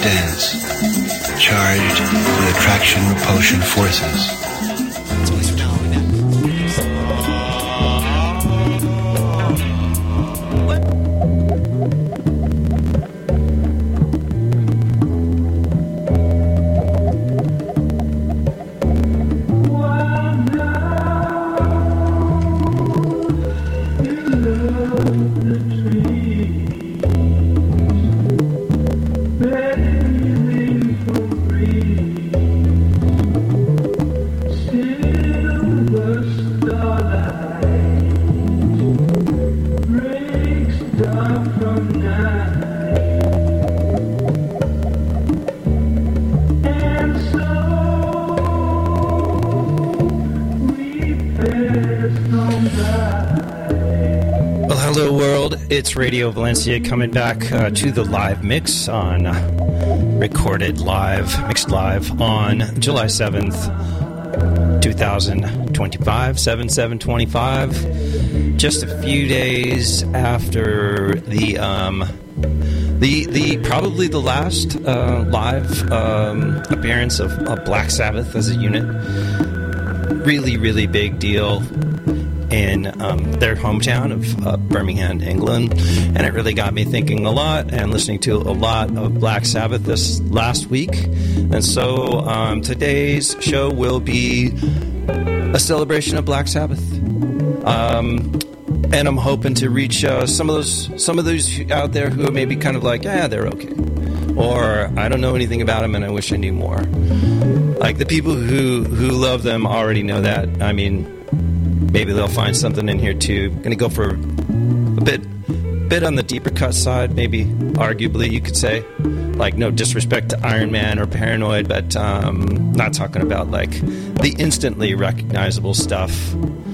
dance, charged with attraction-repulsion forces. It's Radio Valencia coming back to the live mix on recorded live, mixed live on July 7th, 2025, 7/7/25. Just a few days after the probably the last live appearance of Black Sabbath as a unit. Really, really big deal in their hometown of Birmingham, England, and it really got me thinking a lot and listening to a lot of Black Sabbath this last week. And so today's show will be a celebration of Black Sabbath, and I'm hoping to reach some of those out there who are maybe kind of like, yeah, they're okay, or I don't know anything about them and I wish I knew more. Like the people who love them already know that. I mean, maybe they'll find something in here too. Going to go for a bit on the deeper cut side, maybe arguably you could say. Like, no disrespect to Iron Man or Paranoid, but not talking about like the instantly recognizable stuff.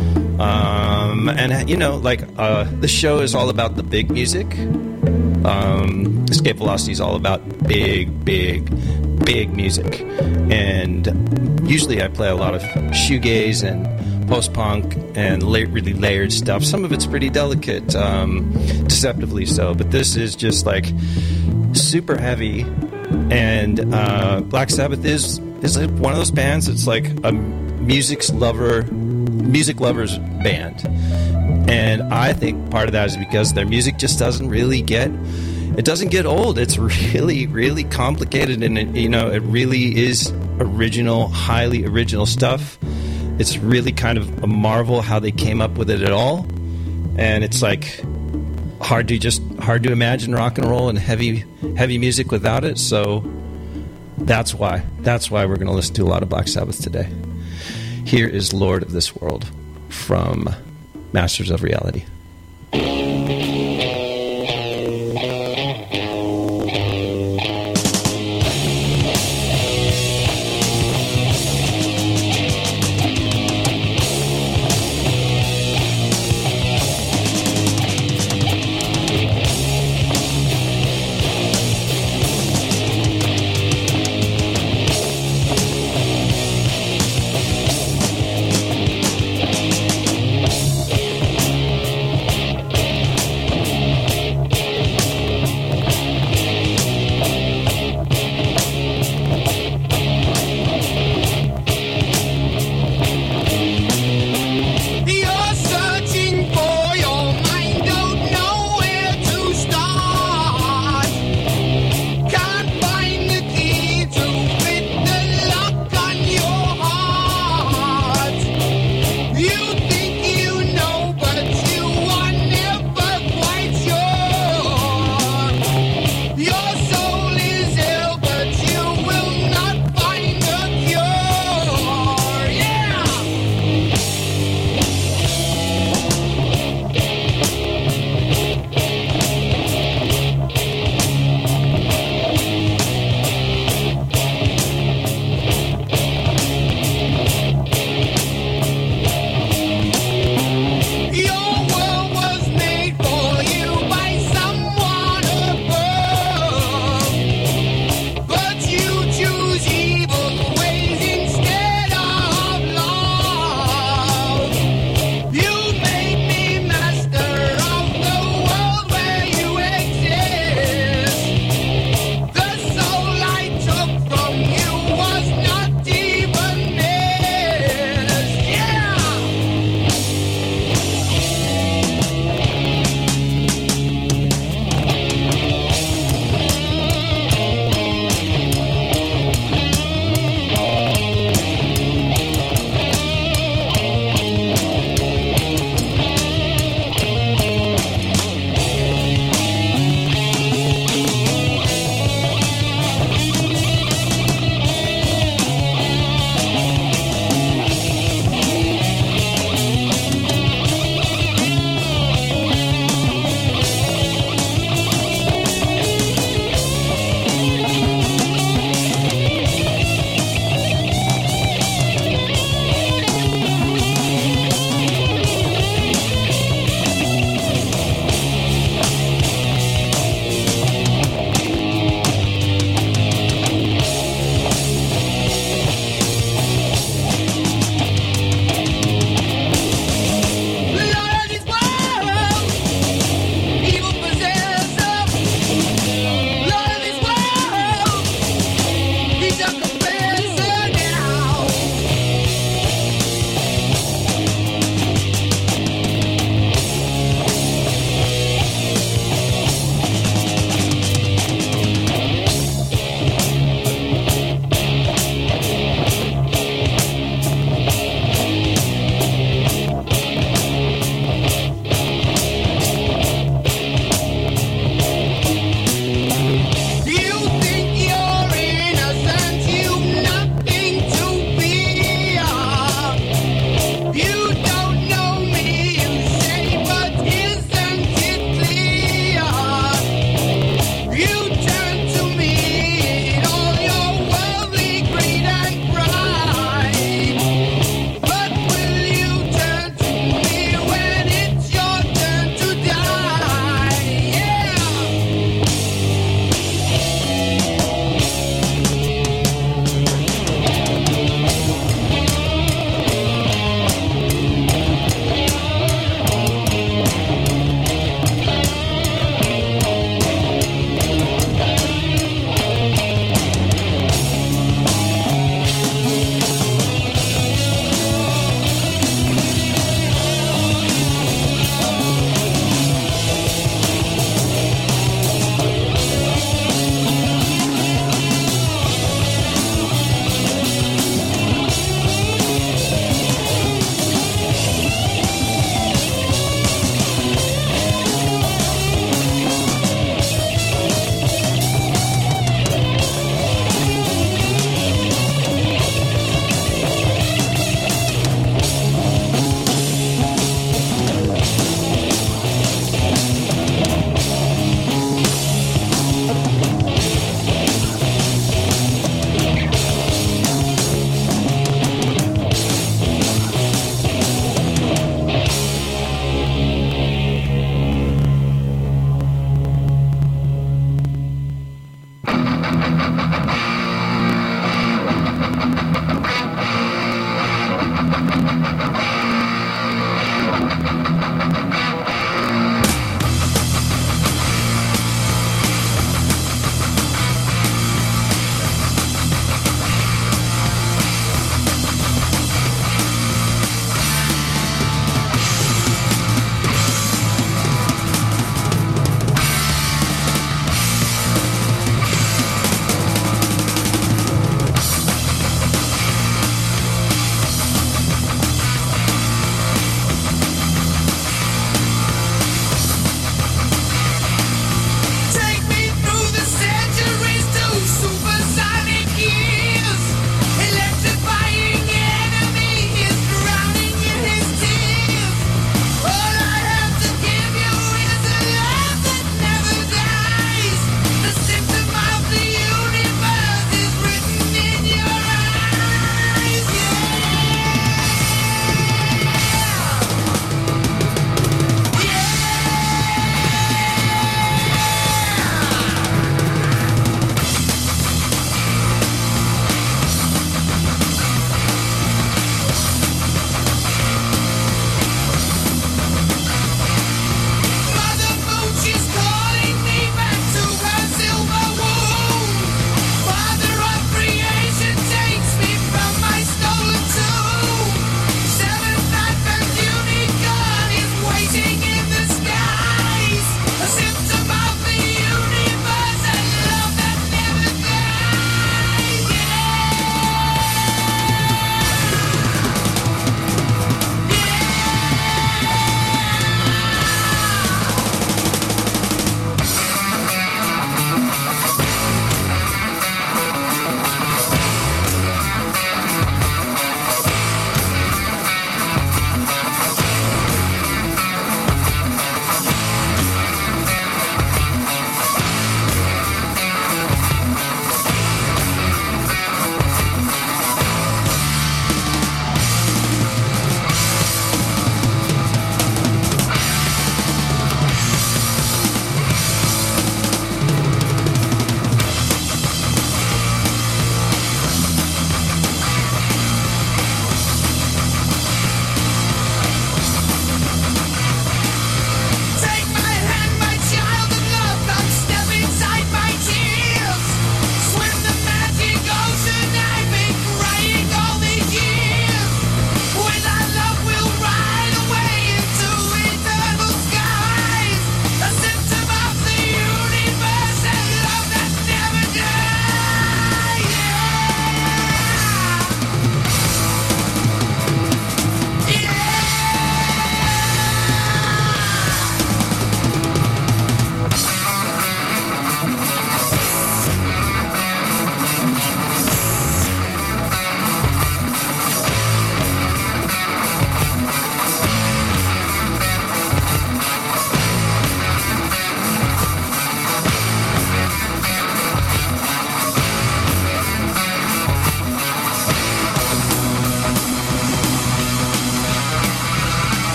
And you know, like the show is all about the big music. Escape Velocity is all about big music, and usually I play a lot of shoegaze and post-punk and really layered stuff. Some of it's pretty delicate, deceptively so, but this is just like super heavy. And Black Sabbath is like one of those bands. It's like a music lovers band, and I think part of that is because their music just doesn't get old. It's really complicated, and it really is original, highly original stuff. It's really kind of a marvel how they came up with it at all, and it's like hard to imagine rock and roll and heavy music without it. So that's why we're going to listen to a lot of Black Sabbath today. Here is Lord of This World from Masters of Reality.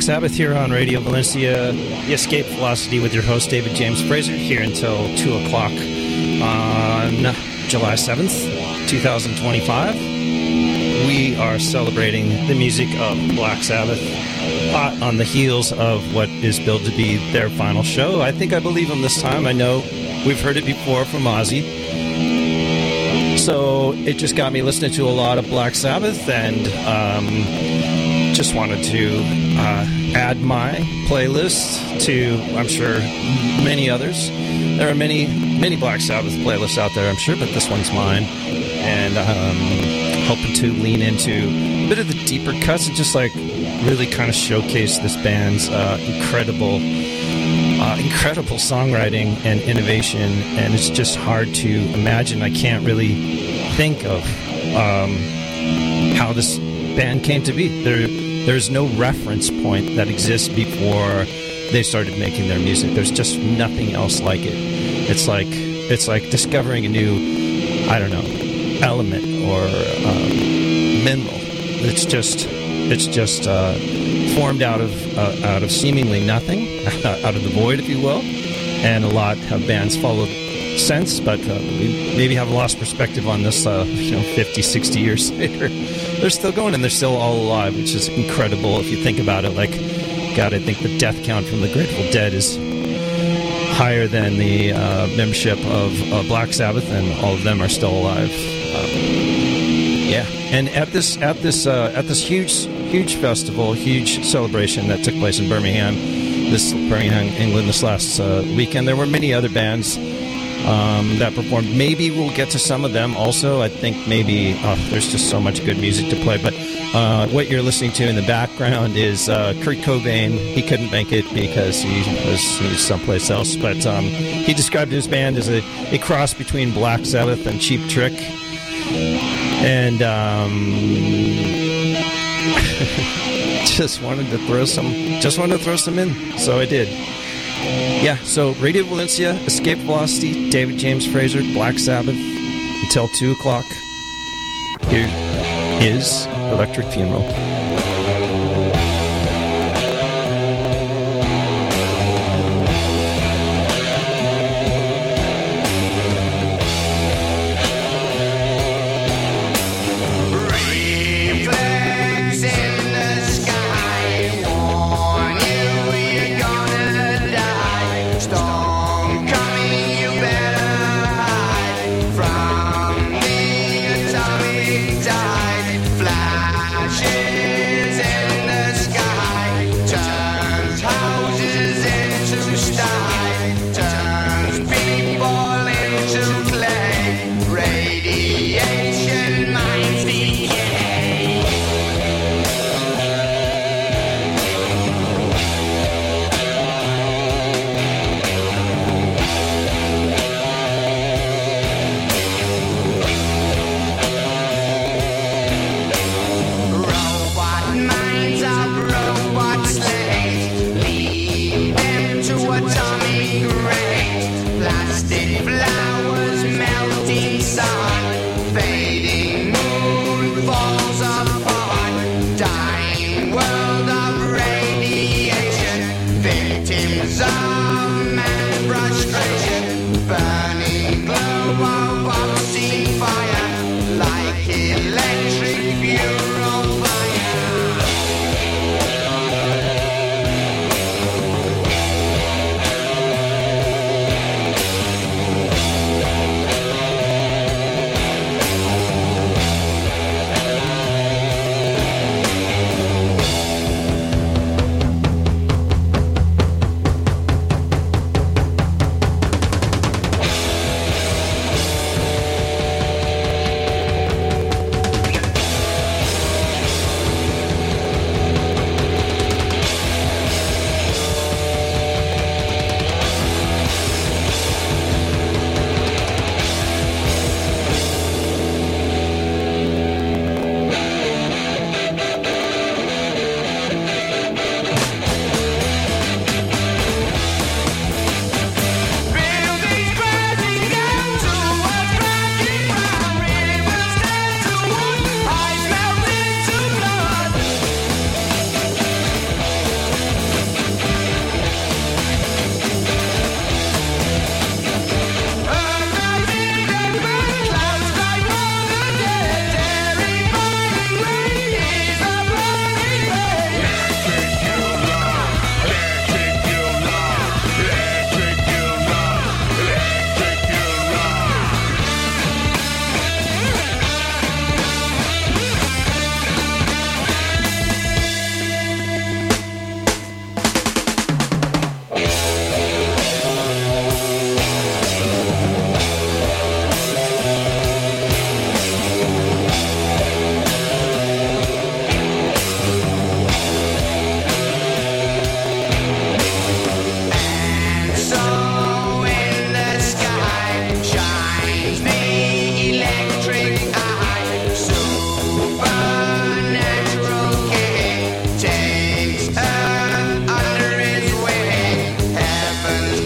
Sabbath here on Radio Valencia, The Escape Velocity with your host David James Fraser, here until 2 o'clock on July 7th, 2025. We are celebrating the music of Black Sabbath, hot on the heels of what is billed to be their final show. I believe them this time. I know we've heard it before from Ozzy. So it just got me listening to a lot of Black Sabbath, and just wanted to add my playlist to, I'm sure, many others. There are many Black Sabbath playlists out there, I'm sure, but this one's mine. And hoping to lean into a bit of the deeper cuts and just like really kind of showcase this band's incredible songwriting and innovation. And it's just hard to imagine. I can't really think of how this band came to be. There's no reference point that exists before they started making their music. There's just nothing else like it. It's like discovering a new, I don't know, element or mineral. It's just formed out of seemingly nothing, out of the void, if you will. And a lot of bands followed since, but we maybe have lost perspective on this 50, 60 years later. They're still going, and they're still all alive, which is incredible if you think about it. Like, God, I think the death count from the Grateful Dead is higher than the membership of Black Sabbath, and all of them are still alive. Yeah, and at this huge festival, huge celebration that took place in Birmingham, England, this last weekend, there were many other bands that performed. Maybe we'll get to some of them also. I think maybe there's just so much good music to play. But what you're listening to in the background is Kurt Cobain. He couldn't make it because he was someplace else. But he described his band as a cross between Black Sabbath and Cheap Trick. And just wanted to throw some in. So I did. Yeah, so Radio Valencia, Escape Velocity, David James Fraser, Black Sabbath, until 2 o'clock. Here is Electric Funeral.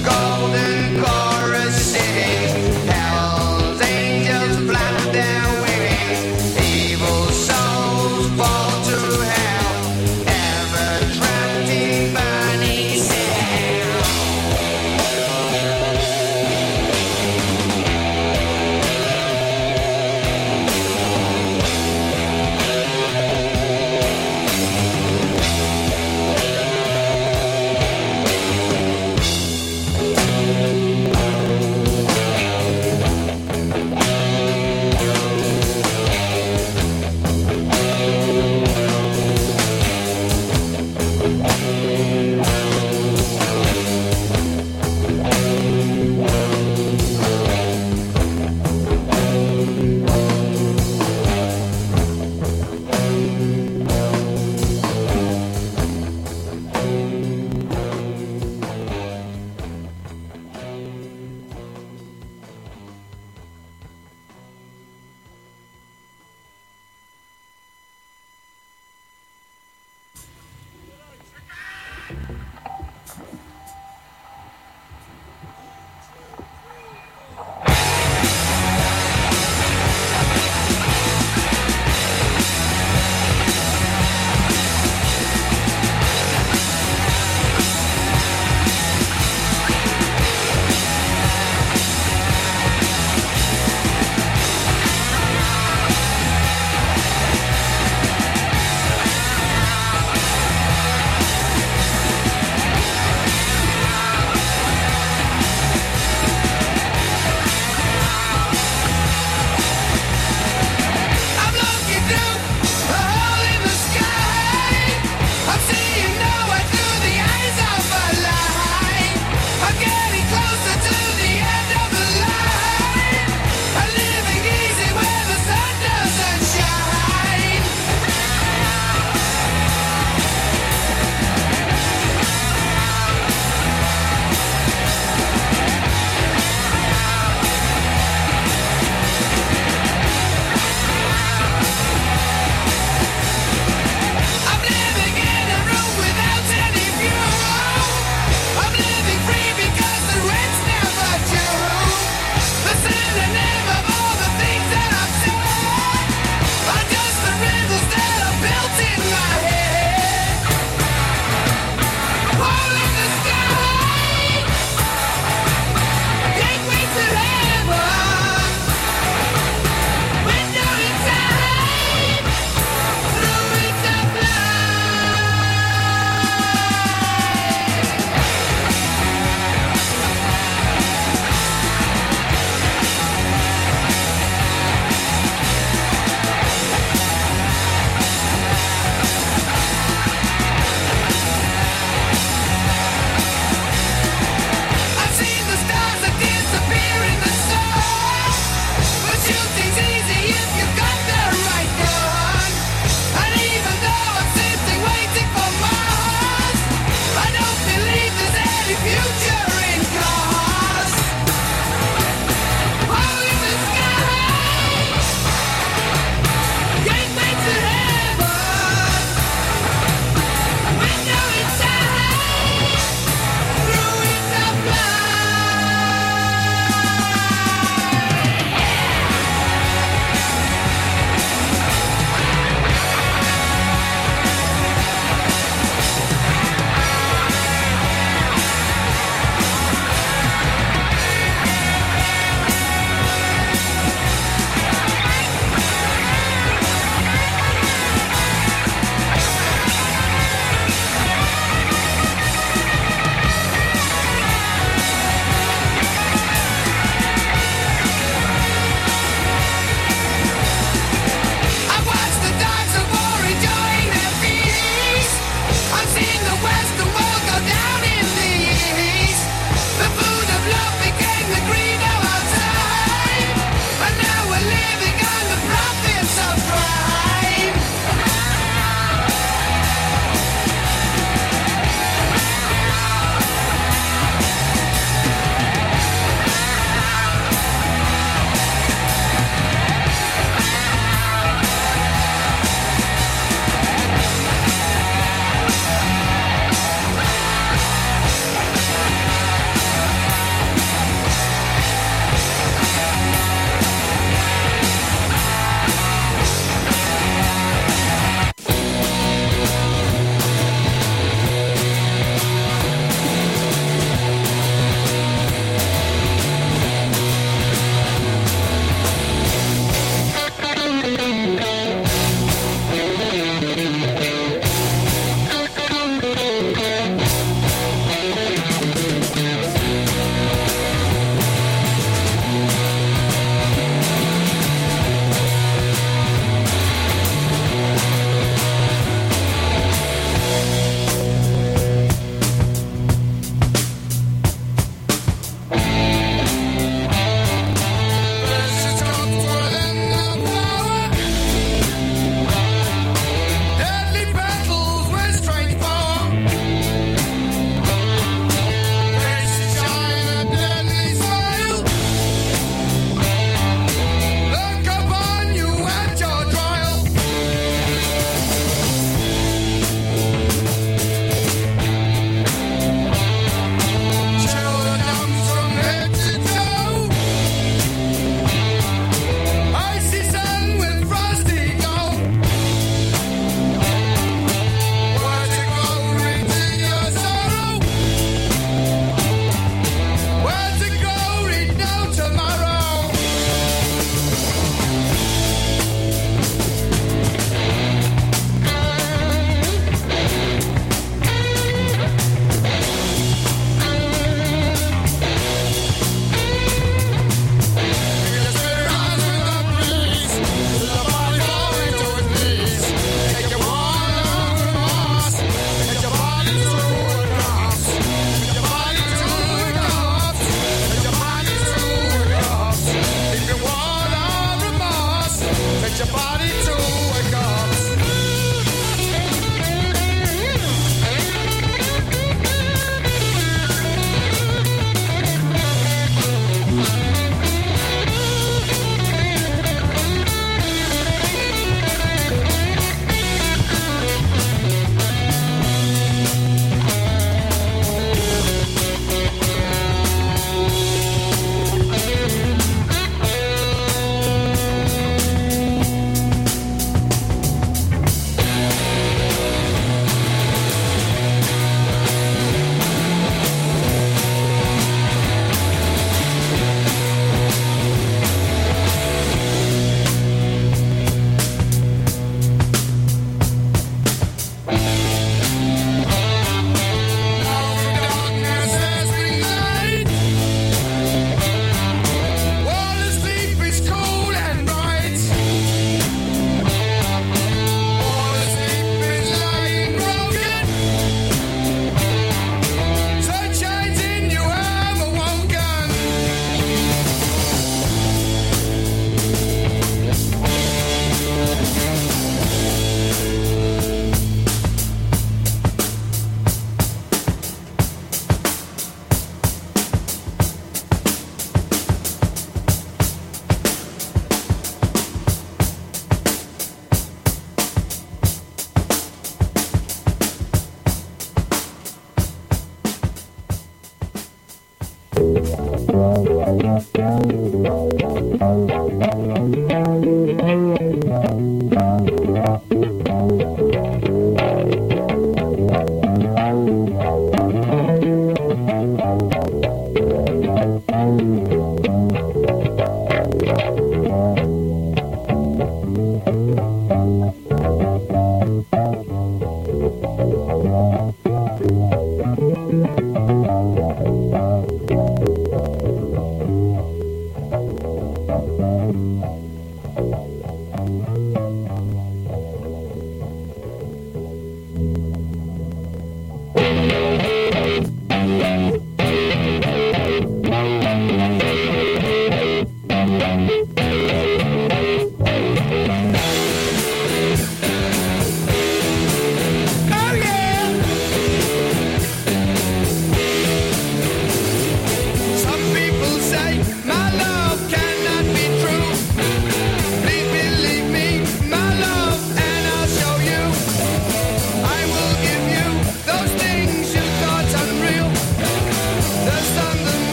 golden chorus singing. Hell's angels flap their wings. Evil souls fall to hell. Ever trapped in burning hell.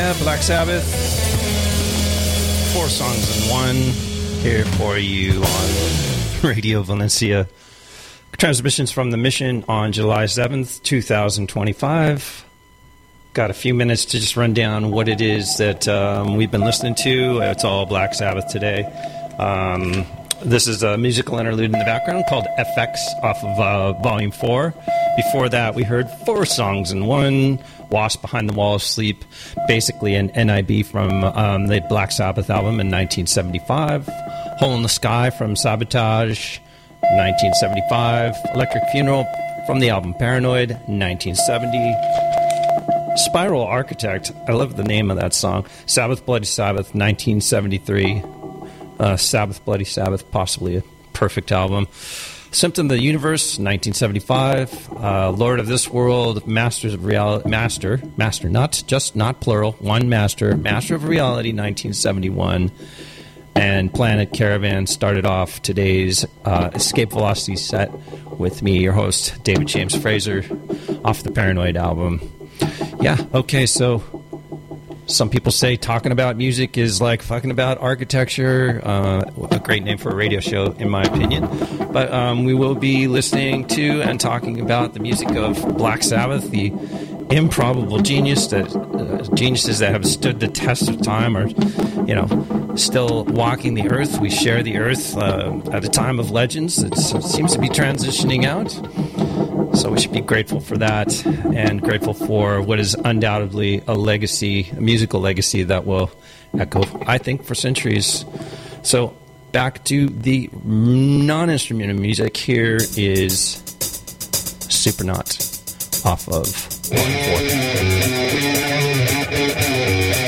Yeah, Black Sabbath. 4 songs in one here for you on Radio Valencia. Transmissions from the mission on July 7th, 2025. Got a few minutes to just run down what it is that we've been listening to. It's all Black Sabbath today. This is a musical interlude in the background called FX off of Volume 4. Before that, we heard 4 songs in one. Wasp Behind the Wall of Sleep, basically an NIB from the Black Sabbath album in 1975. Hole in the Sky from Sabotage, 1975. Electric Funeral from the album Paranoid, 1970. Spiral Architect, I love the name of that song. Sabbath Bloody Sabbath, 1973. Sabbath Bloody Sabbath, possibly a perfect album. Symptom of the Universe, 1975. Lord of This World, Masters of Reality, Master, not plural, one Master of Reality, 1971. And Planet Caravan started off today's Escape Velocity set with me, your host, David James Fraser, off the Paranoid album. Yeah, okay, so some people say talking about music is like fucking about architecture. A great name for a radio show, in my opinion. But we will be listening to and talking about the music of Black Sabbath, the improbable geniuses that have stood the test of time, or still walking the earth. We share the earth at a time of legends. It seems to be transitioning out. So we should be grateful for that, and grateful for what is undoubtedly a legacy, a musical legacy that will echo, I think, for centuries. So back to the non-instrumental music. Here is Supernaut off of Volume 4.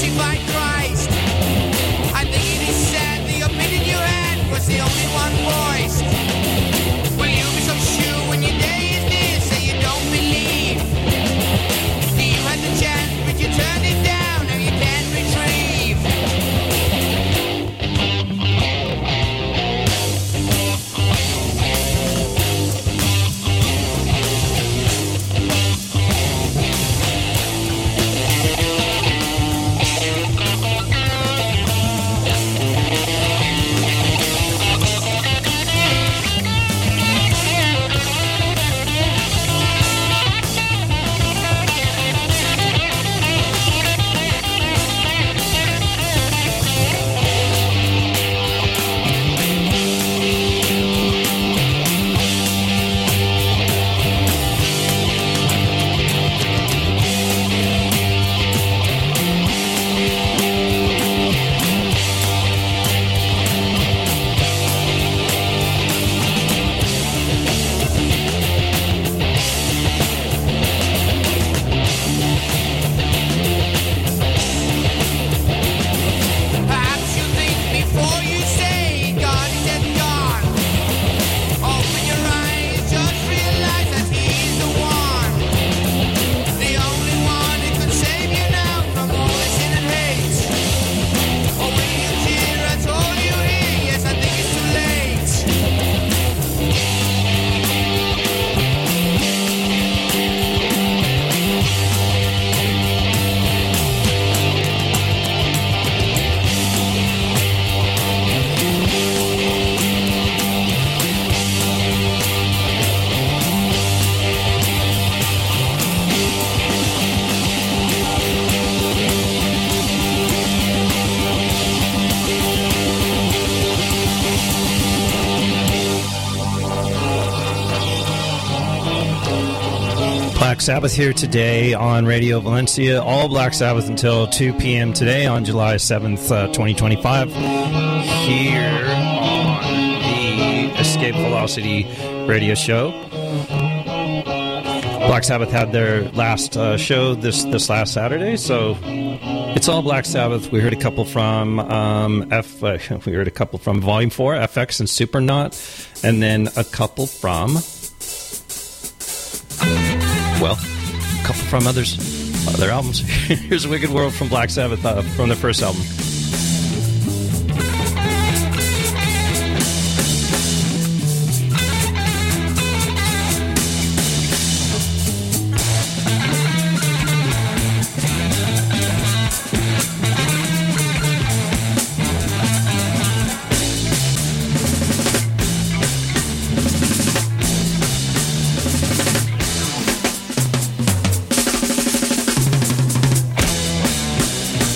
crucified Christ. I think it is sad the opinion you had was the only one voiced. Will you be so sure when your day is this that you don't believe? You had the chance but you turned it down and you can't retrieve. Perhaps you think before you say God is dead and gone. Open your eyes, just realize that He is the one. The only one who can save you now from all the sin and hate. Or will you hear at all you hear? Yes, I think it's too late. Black Sabbath here today on Radio Valencia. All Black Sabbath until 2 p.m. today on July 7th, 2025. Here on the Escape Velocity radio show. Black Sabbath had their last show this last Saturday, so it's all Black Sabbath. We heard a couple from we heard a couple from Volume 4, FX and Supernaut, and then a couple from a couple from other albums. Here's Wicked World from Black Sabbath from their first album.